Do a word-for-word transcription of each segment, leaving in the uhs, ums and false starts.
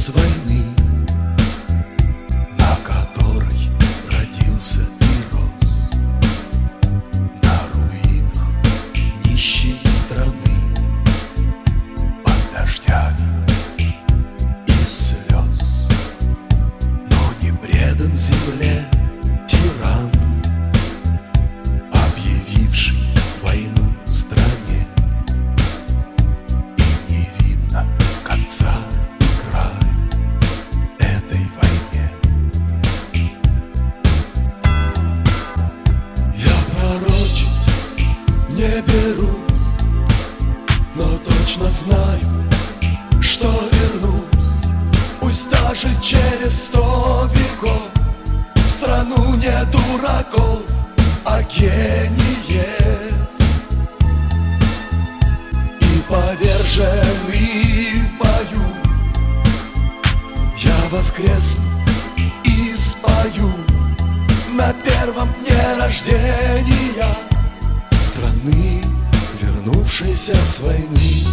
с войны, на которой родился и рос, на руинах нищей страны, под дождями и слез. Но не предан земле тиран, объявивший войну стране, и не видно конца и края этой войне. Я пророчить не берусь, но точно знаю, что вернусь, пусть даже через сто веков, в страну не дураков, а гениев. И поверженный в бою я воскресну и спою на первом дне рождения страны, вернувшейся с войны.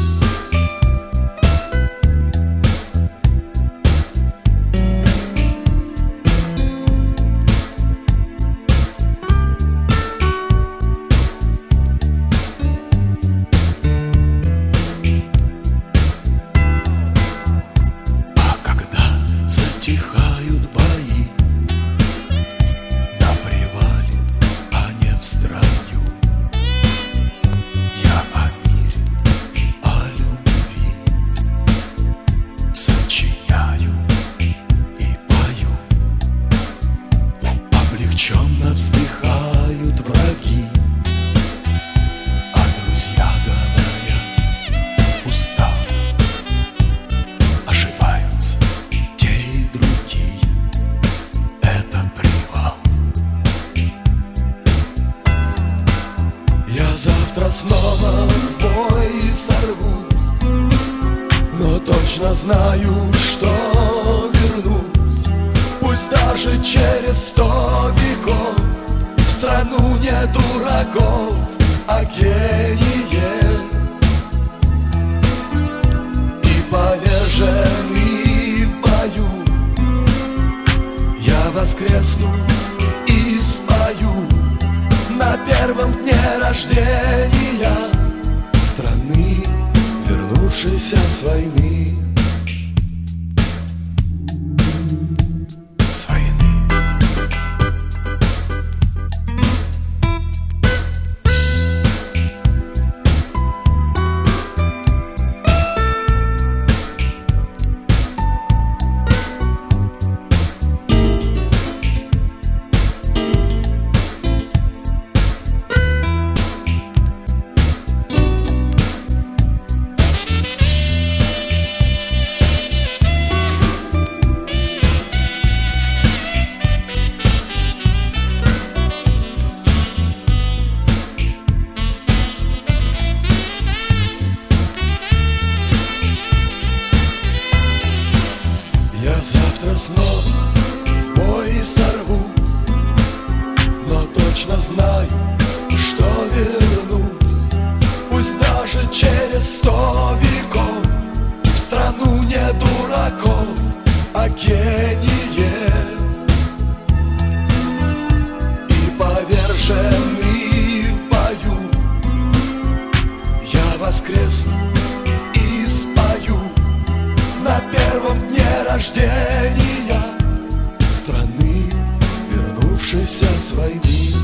Затихают бои на привале, а не в строю. Я о мире и о любви сочиняю и пою. Облегченно вздыхают враги, а друзья говорят: устал. Ошибаются те и другие, это привал. Я завтра снова в бой сорвусь, но точно знаю, что вернусь, пусть даже через сто веков, в страну не дураков, а гениев. И поверженный в бою я воскресну и спою на первом дне рождения страны, вернувшейся с войны. С войны. Я завтра снова в бой сорвусь, но точно знаю, что вернусь, пусть даже через сто веков, в страну не дураков, а гениев. И поверженный в бою я воскресну и спою на первом дне рождения страны, вернувшейся с войны.